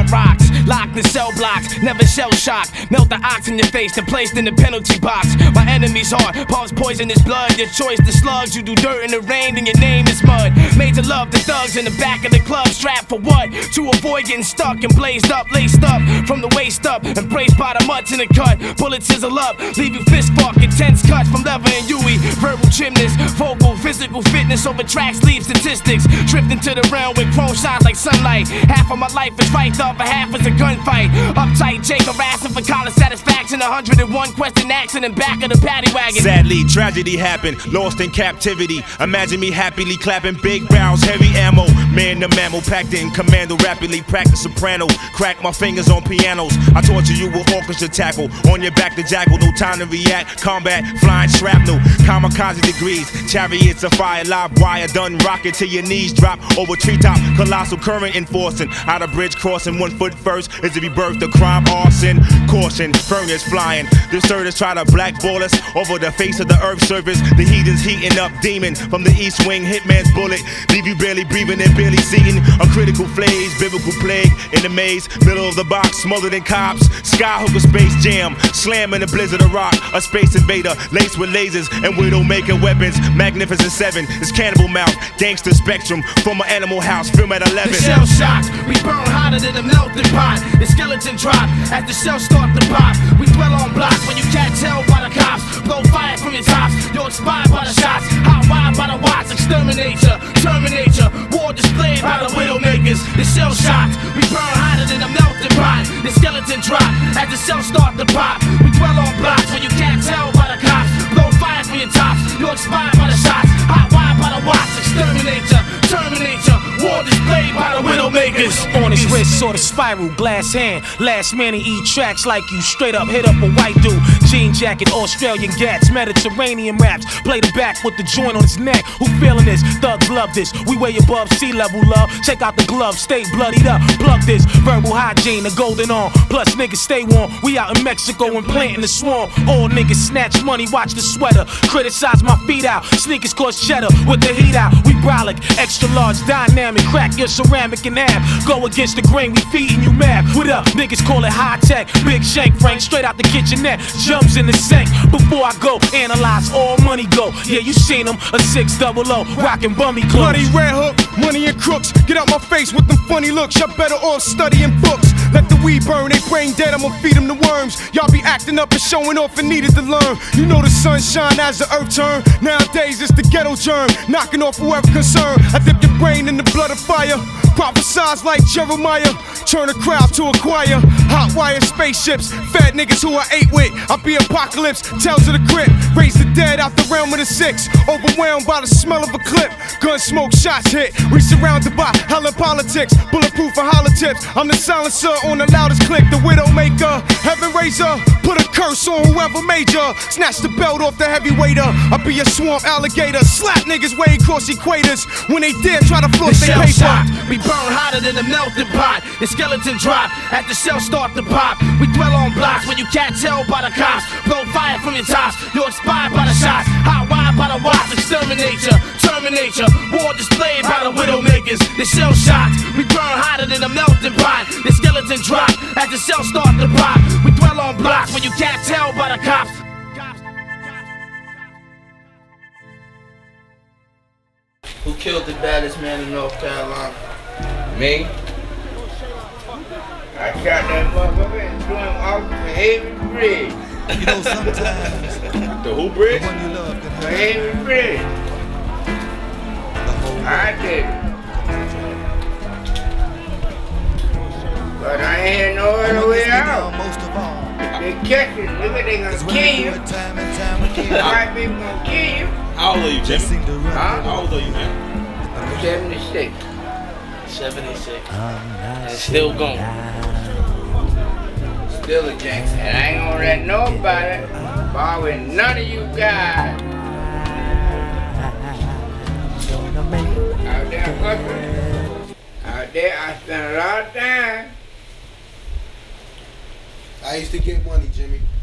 rocks. Locked in cell blocks, never shell shocked. Melt the ox in your face and placed in the penalty box. My enemy's heart pumps poisonous blood. Your choice the slugs, you do dirt in the rain and your name is mud. Made to love the thugs in the back of the club. Strapped for what? To avoid getting stuck and blazed up, laced up from the waist up. And praised by the mutts in the cut. Bullets sizzle up, leave you fist fucked. Intense cuts from leather and Yui. Verbal gymnast, vocal, physical fitness over tracks, leave statistics. Drifting to the realm with chrome shines like sunlight. Half of my life is right, the other half is a gunfight. Uptight Jake harassing for college satisfaction. 101 question accident back of the paddy wagon. Sadly, tragedy happened, lost in captivity. Imagine me happily clapping big barrels, heavy ammo. Man the mammal, packed in commando, rapidly practice soprano. Crack my fingers on pianos. I torture you with orchestra tackle. On your back the jackal, no time to react. Combat, flying shrapnel, kamikaze degrees. Chariots of fire, live wire, done rocket till your knees drop. Over treetop, colossal current enforcing. Out of bridge crossing, 1 foot first is to be birthed. The crime, arson, caution, furnace flying. Deserters try to blackball us over the face of the earth surface. The heathens heating up, demon from the east wing. Hitman's bullet, leave you barely breathing and barely seeing. A critical phase, biblical plague in the maze. Middle of the box, smothered in cops. Skyhooker space jam, slam in the blizzard of rock. A space invader, laced with lasers and widowmaker weapons. Magnificent 7, it's cannibal mouth. Gangster spectrum from an animal house, film at 11. The shell shocked, we burn hotter than a melting pot. The skeleton drop as the shells start to pop. We dwell on blocks when you can't tell by the cops. Blow fire from your tops, you're expired by the shots. Hot wire by the watts, exterminate ya, terminate ya. War displayed by the widowmakers. The shell shocked, we burn hotter than a melting pot. The skeleton drop as the shells start to pop. We dwell on blocks when you can't tell by the cops. Blow fire from your tops, you're expired by the shots. Hot wire by the watts, exterminate ya, terminate ya. War displayed by the widowmakers. On his wrist, sort of spiral, glass hand. Last man to eat tracks like you. Straight up hit up a white dude. Jean jacket, Australian gats, Mediterranean raps. Play the back with the joint on his neck. Who feeling this? Thugs love this. We way above sea level, love. Check out the glove, stay bloodied up. Plug this. Verbal hygiene, the golden arm. Plus niggas stay warm. We out in Mexico and planting the swarm. All niggas snatch money, watch the sweater. Criticize my feet out. Sneakers cost cheddar with the heat out. We brolic, extra large, dynamic. Crack your ceramic in half. Go against the grain, we feeding you mad. What up? Niggas call it high tech. Big shank, Frank, straight out the kitchenette. Jumps in the sink. Before I go, analyze all money go. Yeah, you seen him, a 600, rockin' bummy clothes. Bloody red hook, money and crooks. Get out my face with them funny looks. Y'all better off studying books. Let the weed burn, they brain dead, I'ma feed them the worms. Y'all be acting up and showing off and needed to learn. You know the sun shine as the earth turn. Nowadays it's the ghetto germ, knocking off whoever concerned. I dip your brain in the blood of fire. Prophesize like Jeremiah, turn a crowd to a choir. Hot wire spaceships, fat niggas who I ate with. I be apocalypse, tells of the grip. Raise the dead out the realm of the six. Overwhelmed by the smell of a clip. Gun smoke, shots hit. We surrounded by hella politics. Bulletproof for hollow tips. I'm the silencer on the loudest click. The widowmaker, heaven raiser. Put a curse on whoever major. Snatch the belt off the heavyweighter. I be a swamp alligator. Slap niggas way across equators. When they dare try to float their paper. Shocked. We burn hotter than a melting pot. The skeleton drop as the shells start to pop. We dwell on blocks when you can't tell by the cops. Blow fire from your tops, you're inspired by the shots. Hot wire by the watts, exterminate ya, terminate ya. War displayed by the widowmakers. The shell shocked, we burn hotter than a melting pot. The skeleton drop as the shells start to pop. We dwell on blocks when you can't tell by the cops. Who killed the baddest man in North Carolina? Me? I shot that motherfucker and threw him off the Haven Bridge. You know, sometimes The who bridge? the one you love can The hurt Haven Bridge. the whole I did it. But I ain't no other way out. Most of all, They catch you, nigga, they is gonna when kill you you. do it time and time again. White people gonna kill you. How old are you, Just Jimmy? seem to run. Huh? How old are you, man? 76. 76. And still going. Still a gangster. And I ain't gonna let nobody bar with none of you guys. Out there hustling. Out there I spent a lot of time. I used to get money, Jimmy.